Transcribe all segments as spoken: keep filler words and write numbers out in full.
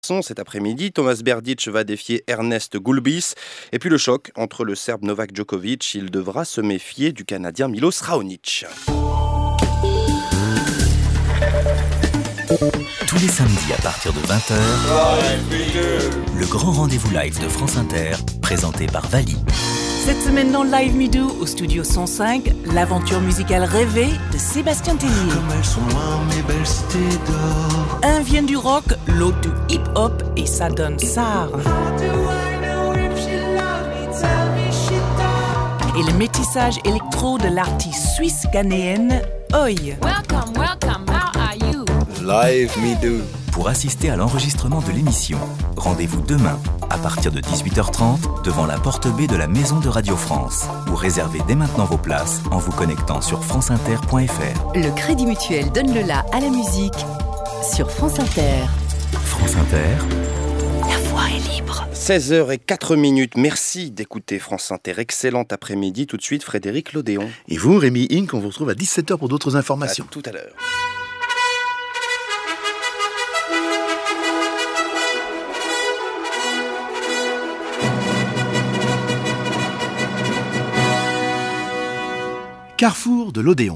Cet après-midi, Tomas Berdych va défier Ernest Gulbis. Et puis le choc entre le Serbe Novak Djokovic, il devra se méfier du Canadien Milos Raonic. Tous les samedis à partir de vingt heures, le grand rendez-vous live de France Inter, présenté par Vali. Cette semaine dans Live Me Do, au studio cent cinq, l'aventure musicale rêvée de Sébastien Tellier. Comme elles sont loin, mes belles cités d'or. Un vient du rock, l'autre du hip-hop, et ça donne ça. Et le métissage électro de l'artiste suisse ghanéenne Oi. Welcome, welcome, how are you? Live Me Do. Pour assister à l'enregistrement de l'émission, rendez-vous demain à partir de dix-huit heures trente devant la porte B de la Maison de Radio France ou réservez dès maintenant vos places en vous connectant sur franceinter point f r. Le Crédit Mutuel donne le la à la musique sur France Inter. France Inter, la voix est libre. seize heures zéro quatre minutes. Merci d'écouter France Inter. Excellent après-midi. Tout de suite, Frédéric Lodéon. Et vous, Rémi Inc, on vous retrouve à dix-sept heures pour d'autres À informations. tout à l'heure. Carrefour de l'Odéon.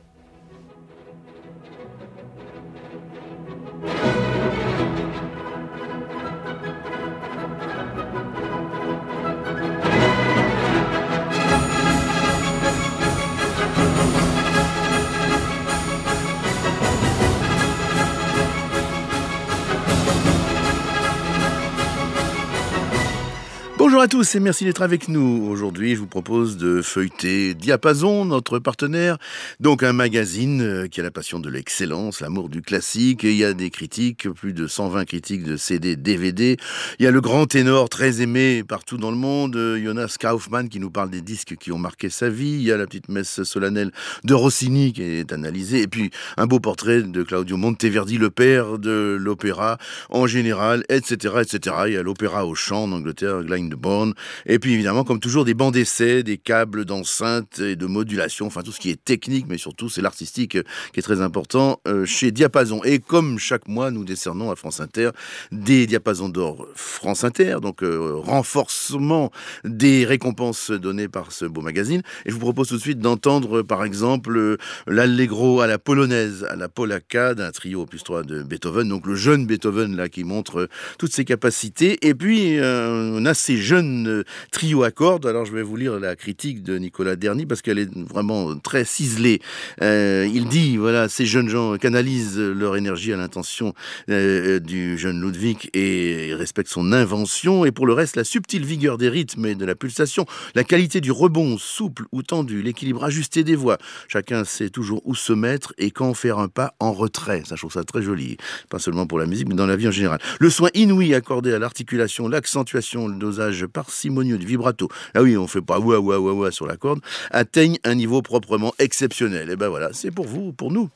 Bonjour à tous et merci d'être avec nous. Aujourd'hui, je vous propose de feuilleter Diapason, notre partenaire. Donc un magazine qui a la passion de l'excellence, l'amour du classique. Et il y a des critiques, plus de cent vingt critiques de C D, D V D. Il y a le grand ténor très aimé partout dans le monde, Jonas Kaufmann, qui nous parle des disques qui ont marqué sa vie. Il y a la petite messe solennelle de Rossini qui est analysée. Et puis un beau portrait de Claudio Monteverdi, le père de l'opéra en général, et cetera, et cetera. Il y a l'opéra au chant en Angleterre, Glyndebourne. Et puis évidemment, comme toujours, des bancs d'essai, des câbles d'enceinte et de modulation, enfin tout ce qui est technique, mais surtout c'est l'artistique qui est très important euh, chez Diapason. Et comme chaque mois, nous décernons à France Inter des Diapasons d'or France Inter, donc euh, renforcement des récompenses données par ce beau magazine. Et je vous propose tout de suite d'entendre par exemple euh, l'allegro à la polonaise, à la polacca d'un trio opus trois de Beethoven, donc le jeune Beethoven là qui montre euh, toutes ses capacités. Et puis euh, on a ces jeune euh, trio à cordes. Alors je vais vous lire la critique de Nicolas Derny parce qu'elle est vraiment très ciselée. Euh, il dit, voilà, ces jeunes gens canalisent leur énergie à l'intention euh, du jeune Ludwig et respectent son invention. Et pour le reste, la subtile vigueur des rythmes et de la pulsation, la qualité du rebond souple ou tendu, l'équilibre ajusté des voix. Chacun sait toujours où se mettre et quand faire un pas en retrait. Ça, je trouve ça très joli. Pas seulement pour la musique, mais dans la vie en général. Le soin inouï accordé à l'articulation, l'accentuation, le dosage parcimonieux du vibrato, ah oui, on fait pas ouah ouah ouah ouah sur la corde, atteignent un niveau proprement exceptionnel. Et ben voilà, c'est pour vous, pour nous.